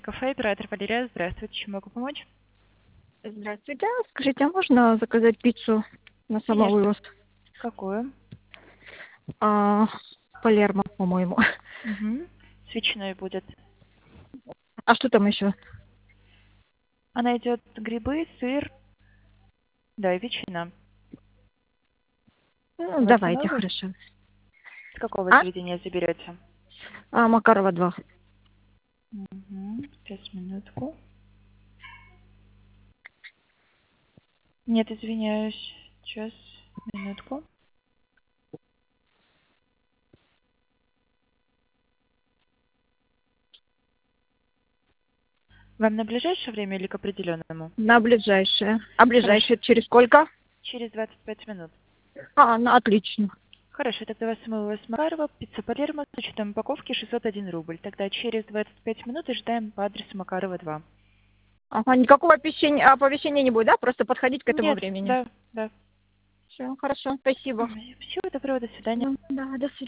Кафе «Оператор Валерия». Здравствуйте, чем могу помочь? Здравствуйте. Скажите, а можно заказать пиццу на Конечно. самовывоз? Какую? А, Палермо, по-моему. Угу. С ветчиной будет. А что там еще? Она идет грибы, сыр, да, и ветчина. У вас Давайте, много? хорошо. С какого А? заведения заберете? Макарова 2. Угу. Сейчас, минутку. Нет, извиняюсь. Сейчас, минутку. Вам на ближайшее время или к определенному? На ближайшее. А Хорошо. ближайшее через сколько? Через 25 минут. Отлично. Хорошо, тогда вас самого с Макарова, пицца Палермо с учетом упаковки 601 рубль. Тогда через 25 минут ожидаем по адресу Макарова 2. Ага, никакого оповещения не будет, да? Просто подходить к этому Нет, времени. да, да. Все, хорошо, спасибо. Всего доброго, до свидания. Да, до свидания.